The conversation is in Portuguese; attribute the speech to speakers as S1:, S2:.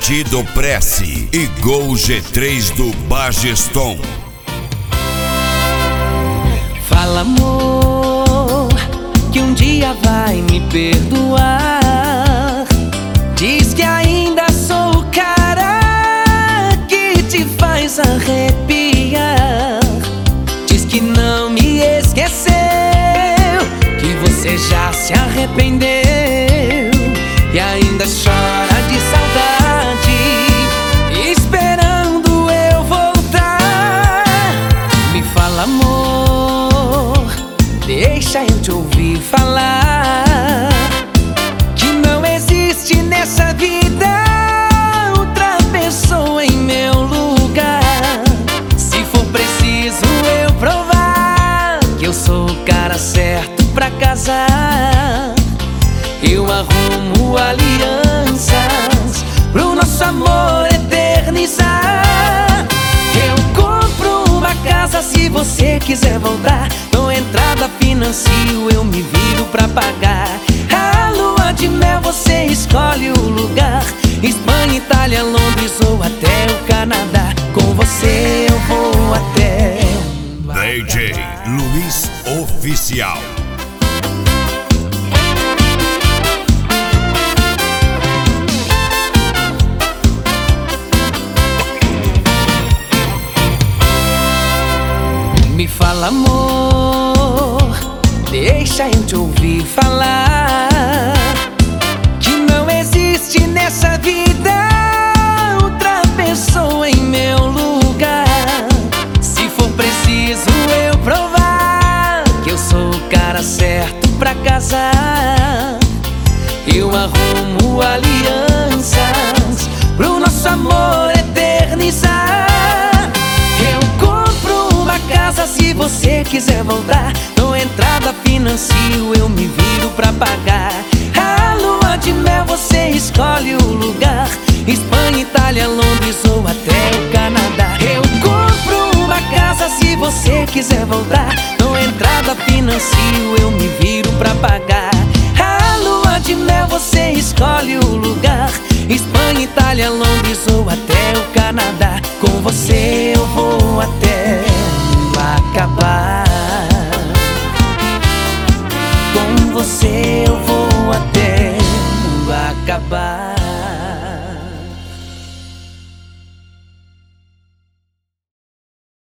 S1: Partido Prece e Gol G3 do Bageston.
S2: Fala, amor, que um dia vai me perdoar. Diz que ainda sou o cara que te faz arrepiar. Diz que não me esqueceu, que você já se arrependeu e ainda chora de saudade, esperando eu voltar. Me fala, amor, deixa eu te ouvir falar, que não existe nessa vida outra pessoa em meu lugar. Se for preciso eu provar que eu sou o cara certo pra casar, eu arrumo alianças pro nosso amor eternizar. Eu compro uma casa se você quiser voltar, dou entrada, financio, eu me viro pra pagar. A lua de mel você escolhe o lugar, Espanha, Itália, Londres ou até o Canadá. Com você eu vou até
S1: DJ Luiz Oficial.
S2: Me fala, amor, deixa eu te ouvir falar, que não existe nessa vida outra pessoa em meu lugar. Se for preciso eu provar que eu sou o cara certo pra casar, eu arrumo alianças pro nosso amor eternizar. Se você quiser voltar, dou entrada, financio, eu me viro pra pagar. A lua de mel você escolhe o lugar, Espanha, Itália, Londres ou até o Canadá. Eu compro uma casa se você quiser voltar, dou entrada, financio, eu